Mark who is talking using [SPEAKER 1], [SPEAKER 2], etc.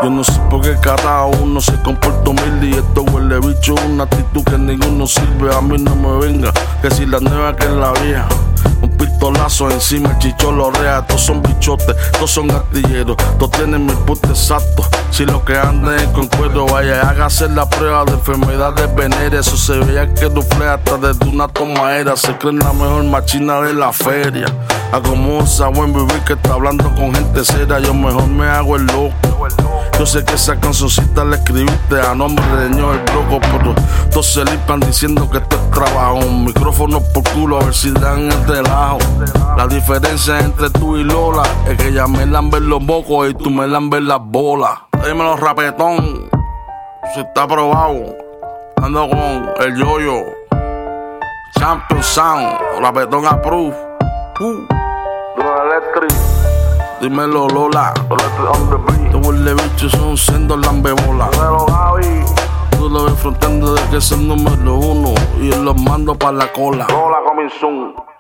[SPEAKER 1] Yo no sé por qué cada uno se comporta humilde y esto huele bicho, una actitud que ninguno sirve. A mí no me venga, que si la nueva que es la vieja. Un pistolazo encima, el chicholo rea. Todos son bichotes, todos son artilleros, todos tienen mi punto exacto. Si lo que andan es con cuero, vaya, hágase la prueba de enfermedades venéreas. Eso se veía que duflea hasta desde una tomadera. Se creen la mejor machina de la feria. Acomoda buen vivir que está hablando con gente seria. Yo mejor me hago el loco. Yo sé que esa cancioncita la escribiste a nombre de Ño el Broco, pero todos se limpan diciendo que esto es trabajo. Un micrófono por culo a ver si dan el relajo. La diferencia entre tú y Lola es que ella me lambe los mocos y tú me lambes las bolas. Dímelo, rapetón, si está aprobado. Ando con el Yoyo, Champion Sound, rapetón approve. Dímelo, Lola. Te huele bicho, son siendo lambebola. Tú lo ves frontando de que es el número 1 y los mando pa' la cola.
[SPEAKER 2] Lola coming soon.